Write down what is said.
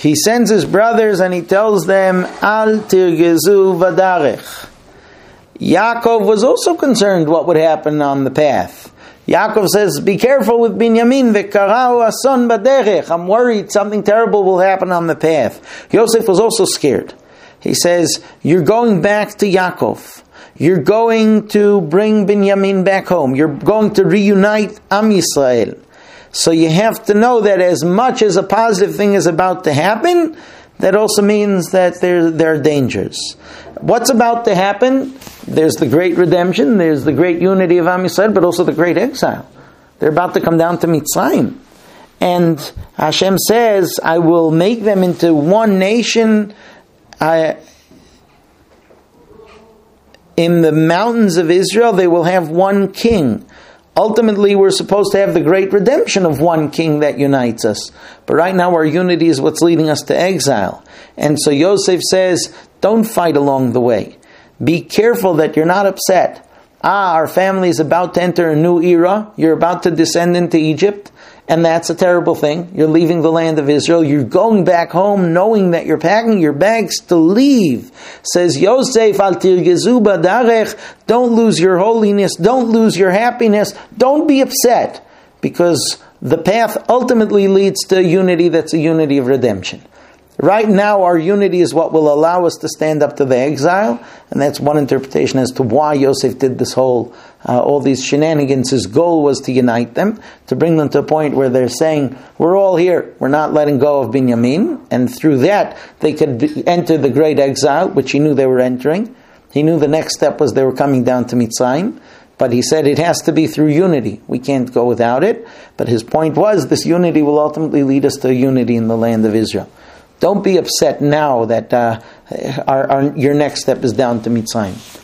he sends his brothers and he tells them, Al tirgezu v'darech. Yaakov was also concerned what would happen on the path. Yaakov says, be careful with Binyamin, v'karau ason baderech. I'm worried something terrible will happen on the path. Yosef was also scared. He says, you're going back to Yaakov. You're going to bring Binyamin back home. You're going to reunite Am Yisrael. So you have to know that as much as a positive thing is about to happen, that also means that there are dangers. What's about to happen? There's the great redemption, there's the great unity of Am Yisrael, but also the great exile. They're about to come down to Mitzrayim. And Hashem says, I will make them into one nation. In the mountains of Israel, they will have one king. Ultimately, we're supposed to have the great redemption of one king that unites us. But right now, our unity is what's leading us to exile. And so Yosef says, don't fight along the way. Be careful that you're not upset. Our family is about to enter a new era. You're about to descend into Egypt. And that's a terrible thing. You're leaving the land of Israel. You're going back home knowing that you're packing your bags to leave. Says Yosef, Al tirgezu badarech. Don't lose your holiness. Don't lose your happiness. Don't be upset. Because the path ultimately leads to unity that's a unity of redemption. Right now, our unity is what will allow us to stand up to the exile, and that's one interpretation as to why Yosef did this whole, all these shenanigans. His goal was to unite them, to bring them to a point where they're saying, we're all here, we're not letting go of Binyamin, and through that, they could enter the great exile, which he knew they were entering. He knew the next step was they were coming down to Mitzrayim, but he said it has to be through unity. We can't go without it, but his point was, this unity will ultimately lead us to unity in the land of Israel. Don't be upset now that your next step is down to Mitzrayim.